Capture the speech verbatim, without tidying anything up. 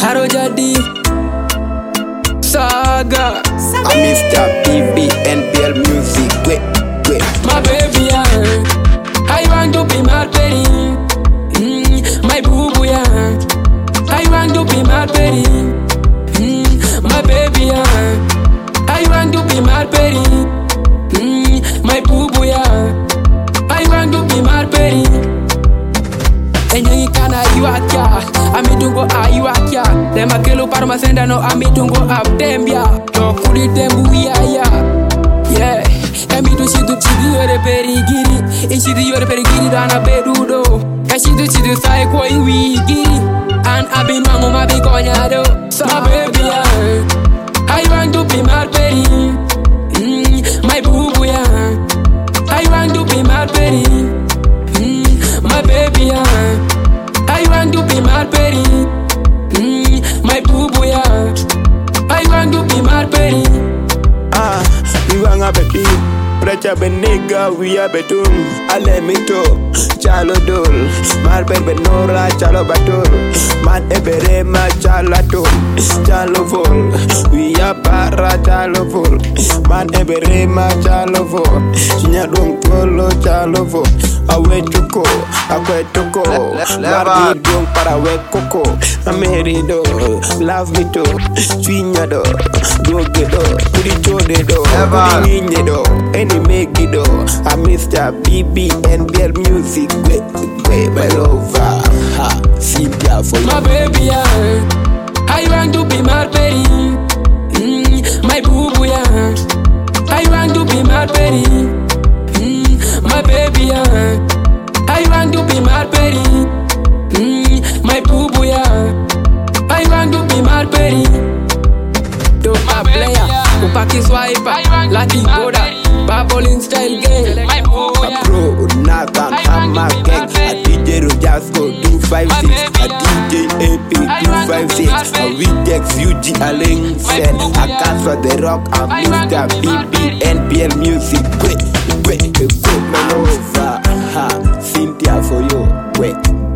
Haro Jadi Saga I'm Mister B B N P L Music. Wait, wait. My baby, yeah. I want to be my baby. Mm, my boo boo, yeah. I want to be my baby. Mm, my baby, yeah. I want to be my baby. Mm, my boo boo, yeah. I want to be my baby. And you can you at ya. I mean to go ah you at ya. Them a kilo parma senda no I mean to go up them ya. No kuli them we are ya. Yeah. I mean to see to see the perigiri. Is the your perigiri dana bedudo. I see to see the sai koi we giri. And I been mango ma be coñado. My baby yeah. I want to be my baby. Mm, my boo boo yeah. I want to be my baby. Mm, my baby yeah. I want to be my baby. Mm, my boo boo yeah. I want to be my baby. Ah, we want a baby. Precha be nigga, we a betum. Ale mito, chalo dol. Mar ben benora, chalo batul. Man ebere ma chalatul. Chalo vol, we a para chalo vol. Man ebere ma chalo vol. Chinya dong tolo chalo vol. Awe chuko, awe chuko. Mardi dong para we koko. Ameri do, love me to. Chinya do, doge do. Puri chode do, puri ninye do. Any make it do. I'm Mister B B N P L Music. Wait, wait, well over. Ha, Cynthia for you. My baby, yeah. I want to be my baby. Mm, my boo boo, yeah. I want to be my baby. Mm, my baby, yeah. I want to be my baby. Mm, my boo boo, yeah. I want to be my baby. Do my player, Upaki swiper, Lucky Boda, Babolin style game. My boo, A pro, Nathan, Hammer Gang. A D J Rojasco, two five six. A D J A P, two five six. A Rejects, U G Allen, Sen. A cast for the rock. I'm Mister B B N P L Music. Wait, wait, wait, man over. Ha, Cynthia for you. Wait.